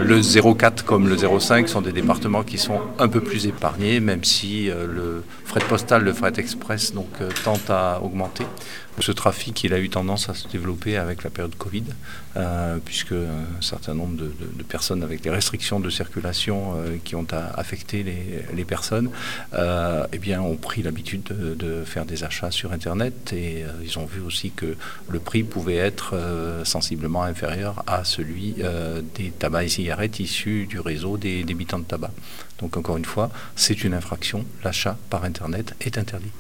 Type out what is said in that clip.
le 04 comme le 05 sont des départements qui sont un peu plus épargnés, même si le fret postal, le fret express tend à augmenter. Ce trafic, il a eu tendance à se développer avec la période Covid, puisque un certain nombre de personnes avec les restrictions de circulation qui ont affecté les personnes, ont pris l'habitude de faire des achats sur Internet et ils ont vu aussi que le prix pouvait être sensiblement inférieur à celui des tabacs et cigarettes issus du réseau des débitants de tabac. Donc encore une fois, c'est une infraction. L'achat par Internet est interdit.